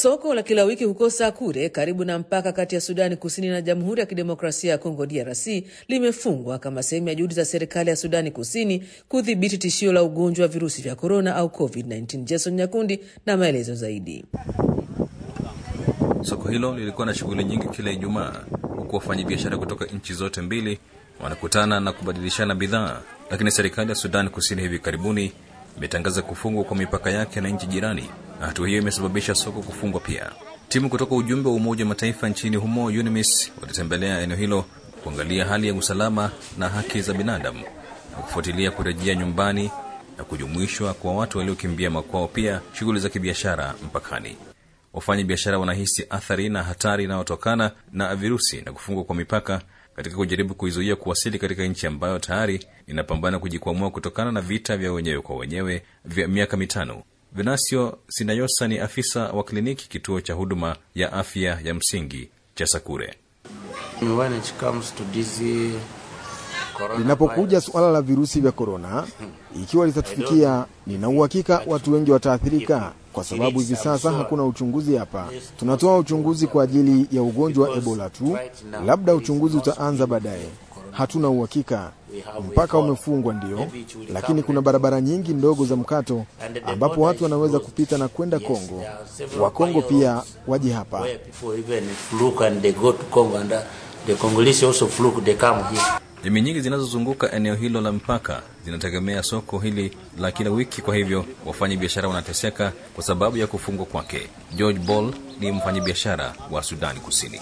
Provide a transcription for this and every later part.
Soko la kila wiki huko Sakure karibu na mpaka kati ya Sudani Kusini na Jamhuri ya Kidemokrasia ya Kongo DRC limefungwa kama sehemu ya juhudi za serikali ya Sudani Kusini kudhibiti tishio la ugonjwa wa virusi vya korona au COVID-19. Jason Nyakundi na maelezo zaidi. Soko hilo lilikuwa na shughuli nyingi kila Ijumaa, huku wafanyabiashara kutoka nchi zote mbili wanakutana na kubadilishana bidhaa, lakini serikali ya Sudani Kusini hivi karibuni imetangaza kufungwa kwa mipaka yake na nchi jirani. Hatua hiyo imesababisha soko kufungwa pia. Timu kutoka ujumbe wa Umoja wa Mataifa nchini humo UNMISS walitembelea eneo hilo kuangalia hali ya usalama na haki za binadamu na kufuatilia kurejea nyumbani na kujumuishwa kwa watu waliokimbia makwao, pia shughuli za kibiashara mpakani. Wafanyabiashara wanahisi athari na hatari inayotokana na virusi na kufungwa kwa mipaka katika kujaribu kuizuia kuwasili katika nchi ambayo tayari inapambana kujikwamua kutokana na vita vya wenyewe kwa wenyewe vya miaka 5. Venasio Sinayosa ni afisa wa kliniki kituo cha huduma ya afya ya msingi cha Sakure. Linapokuja suala la virusi vya korona, ikiwa litatufikia, nina uhakika watu wengi wataathirika kwa sababu hivi sasa hakuna uchunguzi hapa. Tunatoa uchunguzi kwa ajili ya ugonjwa wa Ebola tu, labda uchunguzi utaanza baadaye. Hatuna uhakika. Mpaka umefungwa ndio, lakini kuna barabara nyingi ndogo za mkato ambapo watu wanaweza kupita na kwenda Kongo. Wa Kongo pia waje hapa. Jamii nyingi zinazozunguka eneo hilo la mpaka zinategemea soko hili la kila wiki, kwa hivyo wafanyabiashara wanateseka kwa sababu ya kufungwa kwake. George Ball ni mfanyabiashara wa Sudani Kusini.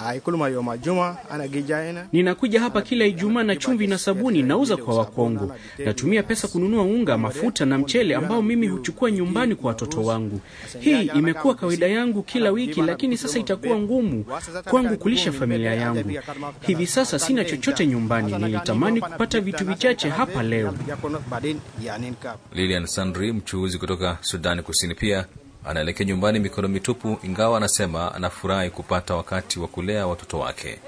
Ninakuja hapa kila Ijumaa na chumvi na sabuni nauza kwa Wakongo. Natumia pesa kununua unga, mafuta na mchele ambao mimi huchukua nyumbani kwa watoto wangu. Hii imekuwa kawaida yangu kila wiki, lakini sasa itakuwa ngumu kwangu kulisha familia yangu. Hivi sasa sina chochote nyumbani. Nilitamani kupata vitu vichache hapa leo. Lilian Sandri, mchuuzi kutoka Sudani Kusini, pia anaelekea nyumbani mikono mitupu, ingawa anasema anafurahi kupata wakati wa kulea watoto wake.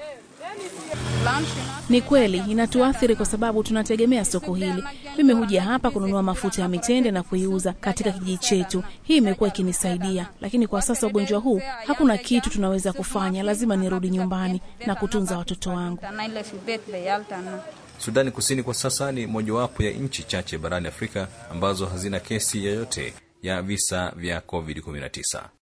Ni kweli inatuathiri kwa sababu tunategemea soko hili. Mimi huja hapa kununua mafuta ya mitende na kuiuza katika kijiji chetu. Hii imekuwa ikinisaidia, lakini kwa sasa ugonjwa huu hakuna kitu tunaweza kufanya. Lazima nirudi nyumbani na kutunza watoto wangu. Sudani Kusini kwa sasa ni mojawapo ya nchi chache barani Afrika ambazo hazina kesi yoyote ya visa vya COVID-19.